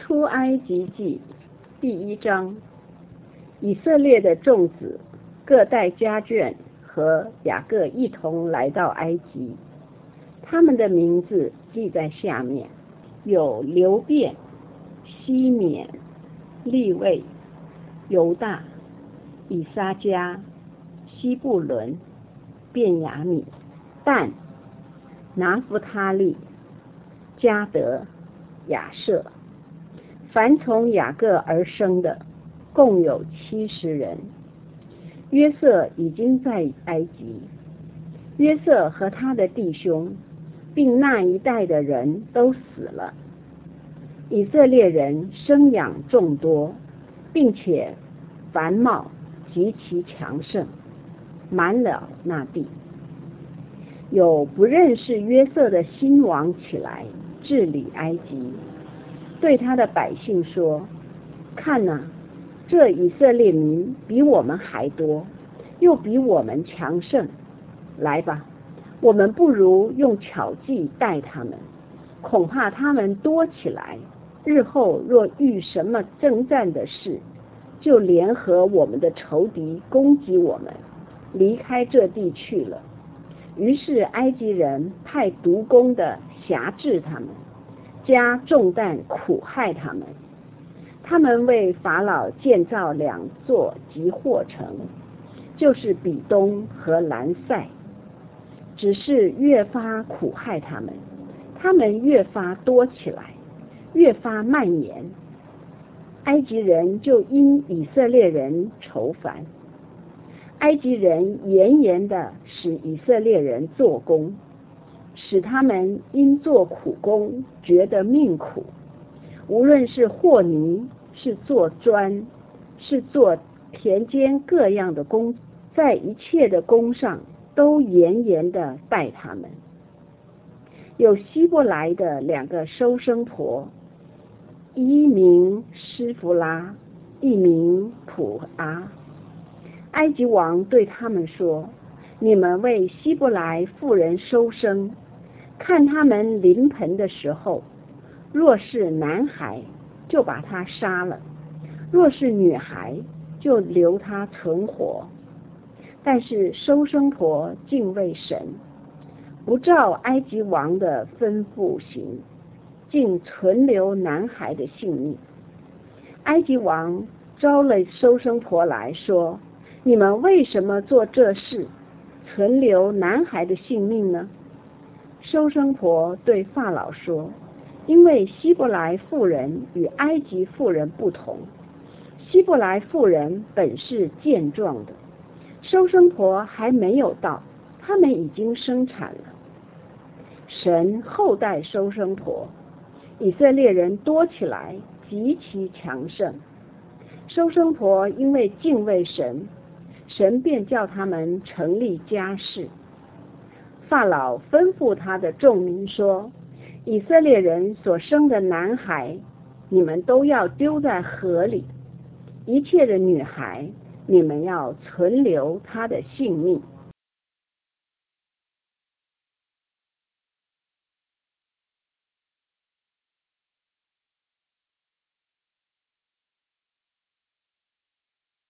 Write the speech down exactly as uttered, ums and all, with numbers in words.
出埃及记第一章，以色列的众子各带家眷和雅各一同来到埃及，他们的名字记在下面，有流便、西缅、利未、犹大、以撒迦、西布伦、便雅悯、但、拿弗他利、迦得、亚设。凡从雅各而生的共有七十人。约瑟已经在埃及，约瑟和他的弟兄并那一代的人都死了。以色列人生养众多，并且繁茂极其强盛，满了那地。有不认识约瑟的新王起来治理埃及，对他的百姓说：看哪，这以色列民比我们还多，又比我们强盛。来吧，我们不如用巧计待他们，恐怕他们多起来，日后若遇什么征战的事，就联合我们的仇敌攻击我们，离开这地去了。于是埃及人派毒工的辖制他们，加重担苦害他们。他们为法老建造两座集货城，就是比东和兰塞，只是越发苦害他们，他们越发多起来，越发蔓延。埃及人就因以色列人愁烦，埃及人严严的使以色列人做工，使他们因做苦工觉得命苦。无论是和泥，是做砖，是做田间各样的工，在一切的工上都严严的待他们。有希伯来的两个收生婆，一名施弗拉，一名普阿。埃及王对他们说：你们为希伯来妇人收生，看他们临盆的时候，若是男孩，就把他杀了；若是女孩，就留他存活。但是收生婆敬畏神，不照埃及王的吩咐行，竟存留男孩的性命。埃及王招了收生婆来说：你们为什么做这事，存留男孩的性命呢？收生婆对法老说：因为希伯来妇人与埃及妇人不同，希伯来妇人本是健壮的，收生婆还没有到，他们已经生产了。神厚待收生婆，以色列人多起来，极其强盛。收生婆因为敬畏神，神便叫他们成立家室。法老吩咐他的众民说：以色列人所生的男孩，你们都要丢在河里；一切的女孩，你们要存留她的性命。